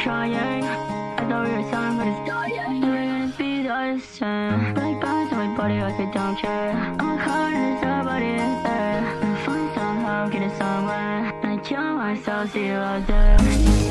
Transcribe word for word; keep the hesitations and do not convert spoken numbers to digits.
trying. I thought we were something, but it's dying. Never gonna be the same. Black bars on my body like I don't care. I'm caught in somebody is there. I'll find somehow, get it somewhere. And I kill myself, see you out there.